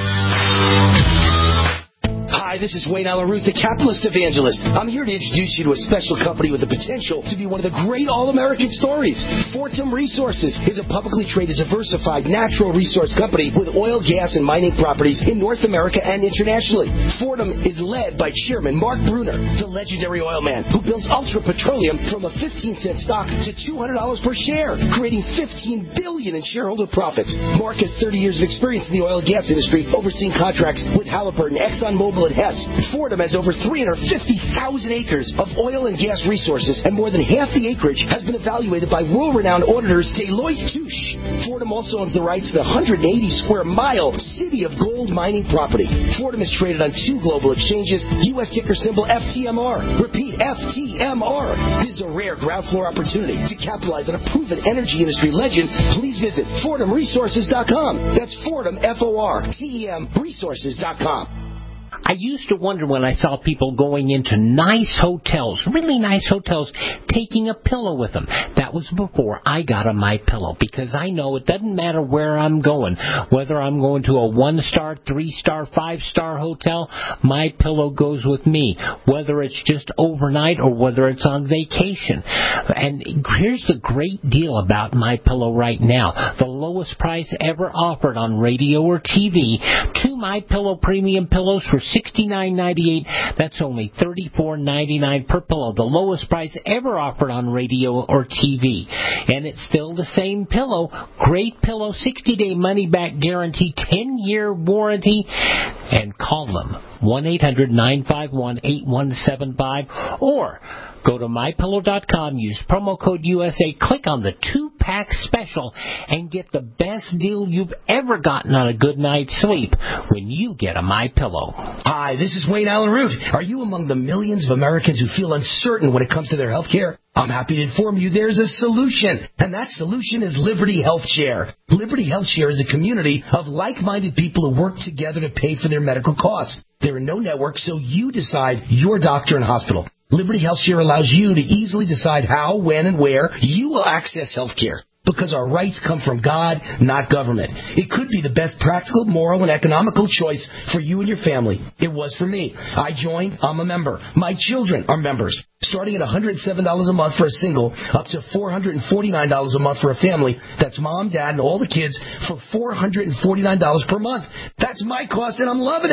Hi, this is Wayne Allen Ruth, the capitalist evangelist. I'm here to introduce you to a special company with the potential to be one of the great all-American stories. Fortum Resources is a publicly traded, diversified natural resource company with oil, gas, and mining properties in North America and internationally. Fortum is led by Chairman Mark Bruner, the legendary oil man who builds Ultra Petroleum from a fifteen cent stock to two hundred dollars per share, creating fifteen billion dollars in shareholder profits. Mark has thirty years of experience in the oil and gas industry, overseeing contracts with Halliburton, ExxonMobil, and Hess. Fortum has over three hundred fifty thousand acres of oil and gas resources, and more than half the acreage has been evaluated by world-renowned auditors Deloitte Touche. Fortum also owns the rights to the one hundred eighty square mile City of Gold mining property. Fortum is traded on two global exchanges, U S ticker symbol F T M R. Repeat, F T M R. This is a rare ground floor opportunity to capitalize on a proven energy industry legend. Please visit Fortum Resources dot com. That's Fortum, F O R T E M, Resources dot com. I used to wonder when I saw people going into nice hotels, really nice hotels, taking a pillow with them. That was before I got a MyPillow, because I know it doesn't matter where I'm going, whether I'm going to a one-star, three-star, five-star hotel, MyPillow goes with me, whether it's just overnight or whether it's on vacation. And here's the great deal about MyPillow right now. The lowest price ever offered on radio or T V. Two MyPillow premium pillows for sixty-nine ninety-eight. That's only thirty-four ninety-nine per pillow. The lowest price ever offered on radio or T V. And it's still the same pillow. Great pillow, sixty-day money-back guarantee, ten-year warranty. And call them, one eight hundred nine five one eight one seven five, or go to my pillow dot com, use promo code U S A, click on the two-pack special, and get the best deal you've ever gotten on a good night's sleep when you get a MyPillow. Hi, this is Wayne Allen Root. Are you among the millions of Americans who feel uncertain when it comes to their health care? I'm happy to inform you there's a solution, and that solution is Liberty Health Share. Liberty Health Share is a community of like-minded people who work together to pay for their medical costs. There are no networks, so you decide your doctor and hospital. Liberty Health Share allows you to easily decide how, when, and where you will access health care. Because our rights come from God, not government. It could be the best practical, moral, and economical choice for you and your family. It was for me. I joined. I'm a member. My children are members. Starting at one hundred seven dollars a month for a single, up to four hundred forty-nine dollars a month for a family. That's mom, dad, and all the kids for four hundred forty-nine dollars per month. That's my cost, and I'm loving it.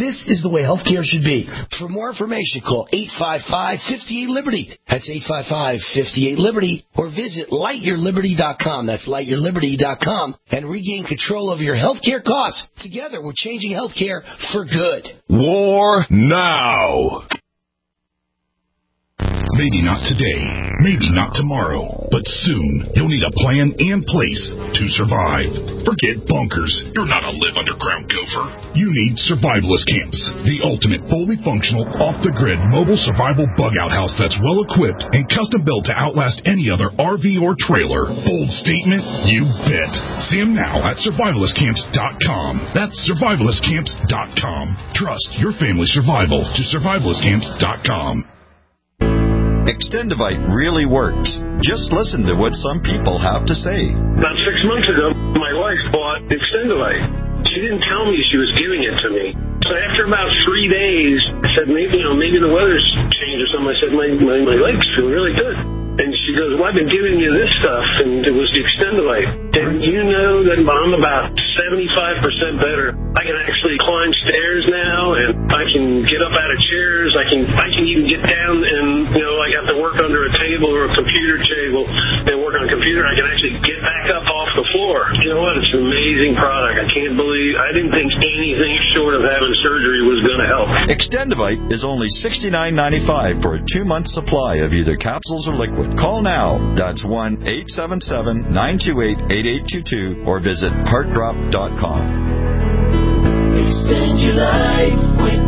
This is the way healthcare should be. For more information, call eight five five, five eight, Liberty. That's eight five five, five eight, Liberty. Or visit light your liberty dot com. That's light your liberty dot com. And regain control over your healthcare costs. Together, we're changing healthcare for good. War now. Maybe not today, maybe not tomorrow, but soon you'll need a plan in place to survive. Forget bunkers. You're not a live underground gopher. You need survivalist camps, the ultimate fully functional, off-the-grid mobile survival bug-out house that's well-equipped and custom-built to outlast any other R V or trailer. Bold statement? You bet. See them now at survivalist camps dot com. That's survivalist camps dot com. Trust your family's survival to survivalist camps dot com. Extendivite really works. Just listen to what some people have to say. About six months ago, my wife bought Extendivite. She didn't tell me she was giving it to me. So after about three days, I said, maybe, you know, maybe the weather's changed or something. I said, my, my, my legs feel really good. And she goes, well, I've been giving you this stuff, and it was the Extendivite. And you know that I'm about seventy-five percent better. I can actually climb stairs now, and I can get up out of chairs. I can I can even get down and, you know, I have to work under a table or a computer table and work on a computer. I can actually get back up off the floor. You know what? It's an amazing product. I can't believe, I didn't think anything short of having surgery was going to help. Extendivite is only sixty-nine ninety-five for a two-month supply of either capsules or liquid. Call now. That's one eight seven seven, nine two eight, eight eight two two or visit heart drop dot com. Extend your life with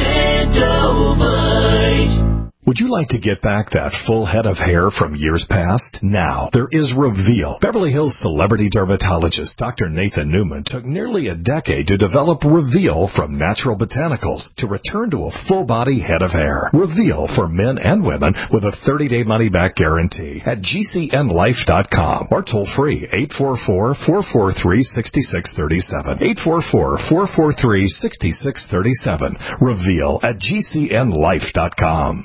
Extendivite. Would you like to get back that full head of hair from years past? Now, there is Reveal. Beverly Hills celebrity dermatologist Doctor Nathan Newman took nearly a decade to develop Reveal from natural botanicals to return to a full-body head of hair. Reveal for men and women with a thirty-day money-back guarantee at G C N life dot com or toll-free eight four four, four four three, six six three seven. eight four four, four four three, six six three seven. Reveal at G C N life dot com.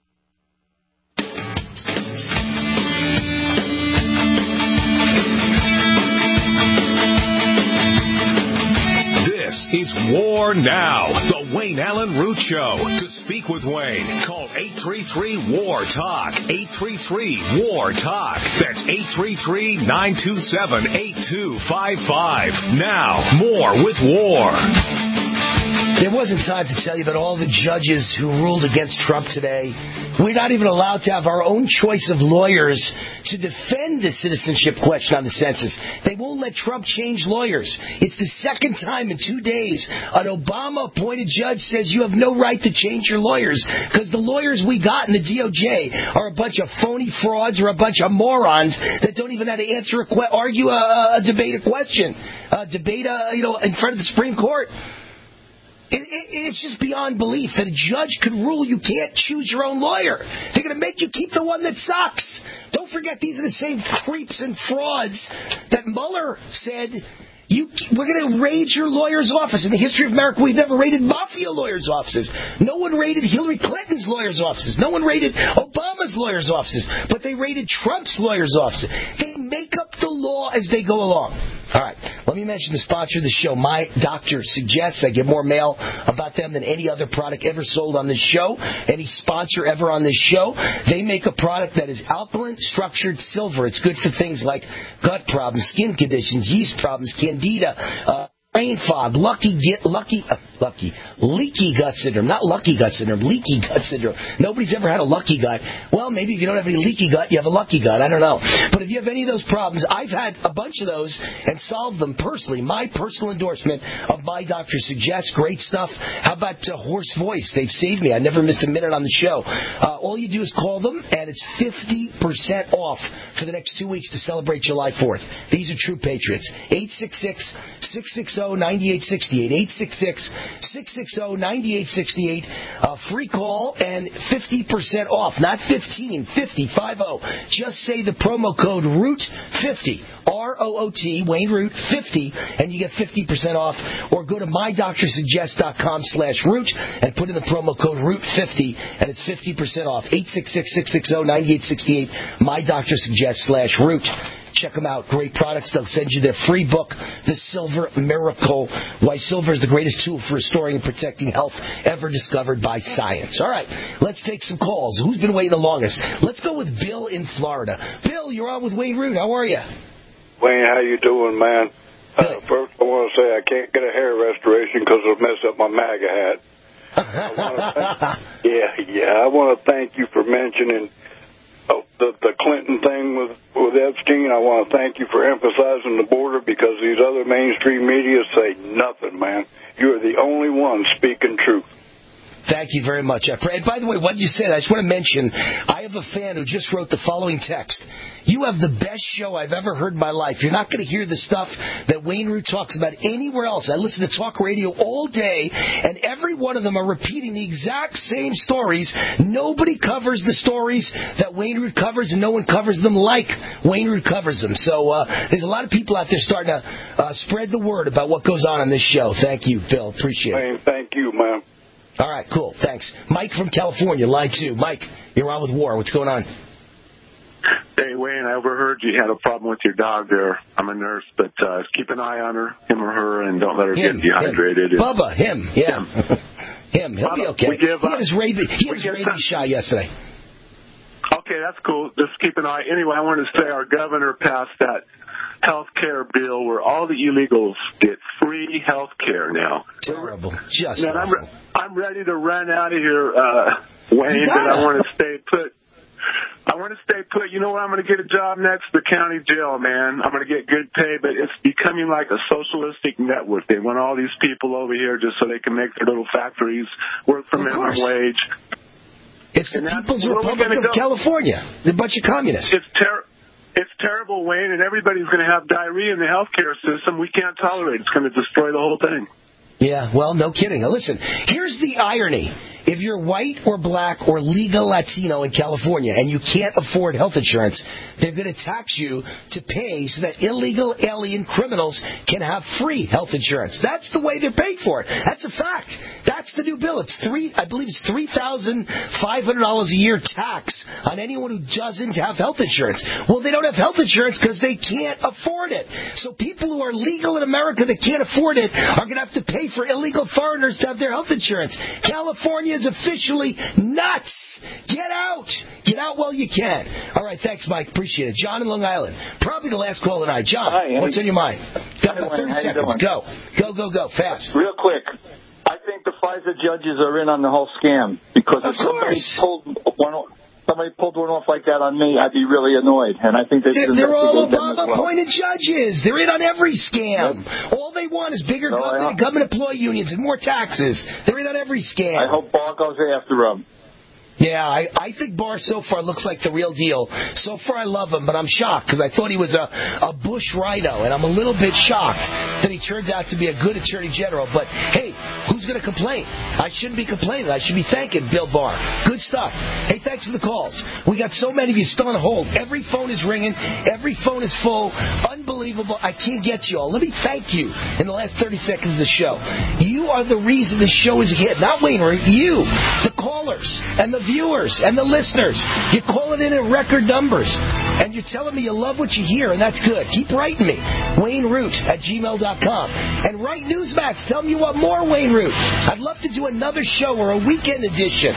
Is War Now, the Wayne Allen Root Show. To speak with Wayne, call eight three three, W A R, TALK. eight three three, W A R, TALK. That's eight three three, nine two seven, eight two five five. Now, more with War. There wasn't time to tell you about all the judges who ruled against Trump today. We're not even allowed to have our own choice of lawyers to defend the citizenship question on the census. They won't let Trump change lawyers. It's the second time in two days an Obama-appointed judge says you have no right to change your lawyers because the lawyers we got in the D O J are a bunch of phony frauds or a bunch of morons that don't even know how to answer a que- argue a, a debate a question, uh, debate a, you know in front of the Supreme Court. It, it, it's just beyond belief that a judge could rule you can't choose your own lawyer. They're going to make you keep the one that sucks. Don't forget, these are the same creeps and frauds that Mueller said, you, we're going to raid your lawyer's office. In the history of America, we've never raided mafia lawyers' offices. No one raided Hillary Clinton's lawyers' offices. No one raided Obama's lawyers' offices. But they raided Trump's lawyers' offices. They make up the law as they go along. All right, let me mention the sponsor of the show, My Doctor Suggests. I get more mail about them than any other product ever sold on this show, any sponsor ever on this show. They make a product that is alkaline structured silver. It's good for things like gut problems, skin conditions, yeast problems, candida, uh, brain fog, lucky, get lucky, uh, lucky, leaky gut syndrome, not lucky gut syndrome, leaky gut syndrome. Nobody's ever had a lucky gut. Well, maybe if you don't have any leaky gut, you have a lucky gut. I don't know. But if you have any of those problems, I've had a bunch of those and solved them personally. My personal endorsement of My Doctor Suggests. Great stuff. How about uh, Hoarse Voice? They've saved me. I never missed a minute on the show. Uh, all you do is call them, and it's fifty percent off for the next two weeks to celebrate July fourth. These are true patriots. eight six six, six six zero, nine eight six eight. eight six six, six six zero, nine eight six eight. Uh, free call and fifty percent off. Not fifteen, fifty, five oh. Just say the promo code root fifty. R O O T, Wayne Root fifty, and you get fifty percent off. Or go to my doctor suggest dot com slash root and put in the promo code root fifty, and it's fifty percent off. eight six six, six six zero, nine eight six eight, my doctor suggest slash root. Check them out. Great products. They'll send you their free book, The Silver Miracle, Why Silver is the Greatest Tool for Restoring and Protecting Health Ever Discovered by Science. All right, let's take some calls. Who's been waiting the longest? Let's go with Bill in Florida. Bill, you're on with Wayne Root. How are you? Wayne, how you doing, man? Uh, first, I want to say I can't get a hair restoration because it'll mess up my MAGA hat. I wanna thank, yeah, yeah. I want to thank you for mentioning oh, the, the Clinton thing with, with Epstein. I want to thank you for emphasizing the border because these other mainstream media say nothing, man. You're the only one speaking truth. Thank you very much. And by the way, what you said, I just want to mention, I have a fan who just wrote the following text. You have the best show I've ever heard in my life. You're not going to hear the stuff that Wayne Root talks about anywhere else. I listen to talk radio all day, and every one of them are repeating the exact same stories. Nobody covers the stories that Wayne Root covers, and no one covers them like Wayne Root covers them. So uh, there's a lot of people out there starting to uh, spread the word about what goes on on this show. Thank you, Bill. Appreciate it. Wayne, thank you, man. All right, cool. Thanks. Mike from California, line two. Mike, you're on with War. What's going on? Hey, Wayne, I overheard you had a problem with your dog there. I'm a nurse, but uh, keep an eye on her, him or her, and don't let her him, get dehydrated. Him. Bubba, him, yeah. Him. him. He'll Bubba, be okay. We give, he had his rabies, he had his rabies shot yesterday. Okay, that's cool. Just keep an eye. Anyway, I wanted to say our governor passed that health care bill where all the illegals get free health care now. Terrible. Just Man, I'm, re- I'm ready to run out of here, uh, Wayne, but I want to stay put. I want to stay put. You know where I'm going to get a job next? The county jail, man. I'm going to get good pay, but it's becoming like a socialistic network. They want all these people over here just so they can make their little factories, work for minimum wage. It's the People's Republic of go. California. They're a bunch of communists. It's terrible. It's terrible, Wayne, and everybody's going to have diarrhea in the healthcare system. We can't tolerate it. It's going to destroy the whole thing. Yeah, well, no kidding. Now, listen, here's the irony. If you're white or black or legal Latino in California and you can't afford health insurance, they're going to tax you to pay so that illegal alien criminals can have free health insurance. That's the way they're paid for it. That's a fact. That's the new bill. It's three, I believe it's three thousand five hundred dollars a year tax on anyone who doesn't have health insurance. Well, they don't have health insurance because they can't afford it. So people who are legal in America that can't afford it are going to have to pay for illegal foreigners to have their health insurance. California is officially nuts. Get out. Get out while you can. All right, thanks, Mike. Appreciate it. John in Long Island. Probably the last call tonight. John, Hi, what's on your mind? Got about thirty How seconds. Go. Go, go, go. Fast. Real quick. I think the FISA judges are in on the whole scam because of if somebody course. pulled one, somebody pulled one off like that on me, I'd be really annoyed. And I think they should They're, they're all investigate them as well. Obama-appointed judges. They're in on every scam. Yep. All they want is bigger No, government, government employee unions and more taxes. They're in on every scam. I hope Barr goes after them. Yeah, I, I think Barr so far looks like the real deal. So far I love him, but I'm shocked because I thought he was a, a Bush rhino, and I'm a little bit shocked that he turns out to be a good attorney general. But, hey, who's going to complain? I shouldn't be complaining. I should be thanking Bill Barr. Good stuff. Hey, thanks for the calls. We got so many of you still on hold. Every phone is ringing. Every phone is full. Unbelievable. I can't get to you all. Let me thank you in the last thirty seconds of the show. You are the reason the show is a hit. Not Wayne Root. You, the callers, and the viewers and the listeners. You're calling in in record numbers. And you're telling me you love what you hear, and that's good. Keep writing me. Wayne Root at gmail dot com. And write Newsmax. Tell me you want more Wayne Root. I'd love to do another show or a weekend edition.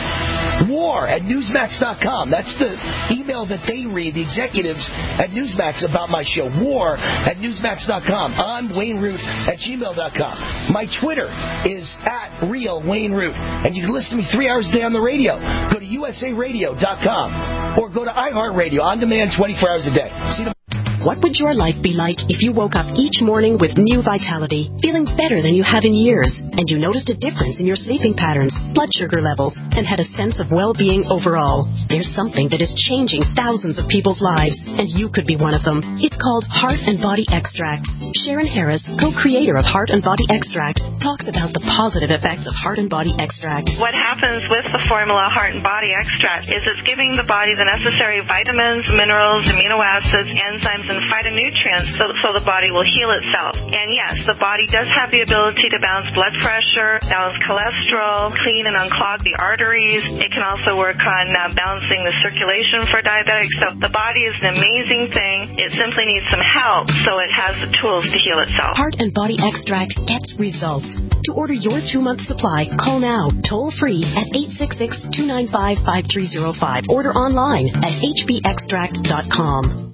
War at Newsmax dot com. That's the email that they read, the executives at Newsmax, about my show. War at Newsmax dot com. I'm Wayne Root at gmail dot com. My Twitter is at Real Wayne Root. And you can listen to me three hours a day on the radio. Go to U S A radio dot com or go to iHeartRadio on demand twenty-four hours a day. See you tomorrow. What would your life be like if you woke up each morning with new vitality, feeling better than you have in years, and you noticed a difference in your sleeping patterns, blood sugar levels, and had a sense of well-being overall? There's something that is changing thousands of people's lives, and you could be one of them. It's called Heart and Body Extract. Sharon Harris, co-creator of Heart and Body Extract, talks about the positive effects of Heart and Body Extract. What happens with the formula Heart and Body Extract is it's giving the body the necessary vitamins, minerals, amino acids, enzymes, and and phytonutrients so, so the body will heal itself. And yes, the body does have the ability to balance blood pressure, balance cholesterol, clean and unclog the arteries. It can also work on uh, balancing the circulation for diabetics. So the body is an amazing thing. It simply needs some help so it has the tools to heal itself. Heart and Body Extract gets results. To order your two-month supply, call now, toll-free at eight six six, two nine five, five three zero five. Order online at h b extract dot com.